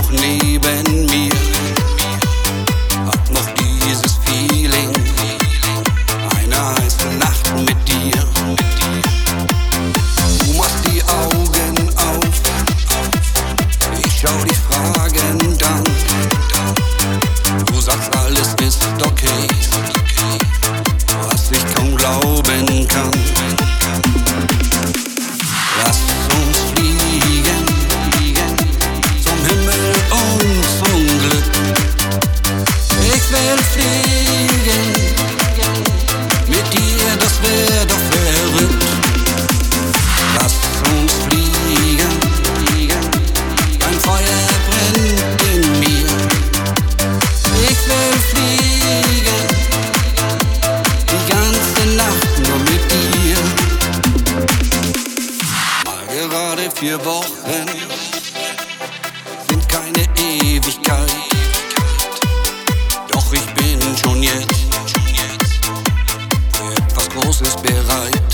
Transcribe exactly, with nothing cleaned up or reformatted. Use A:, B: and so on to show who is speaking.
A: noch neben mir, hab noch dieses Feeling, eine heiße Nacht mit dir. Du machst die Augen auf, ich schau dich fragend an. Du sagst, alles ist okay, was ich kaum glauben kann. Lass uns fliegen, zum Himmel und zum Glück. Ich will fliegen, mit dir, das wär doch verrückt. Lass uns fliegen, ein Feuer brennt in mir. Ich will fliegen, die ganze Nacht nur mit dir. Mal gerade vier Wochen sind keine Ewigkeit, doch ich bin schon jetzt für etwas Großes bereit.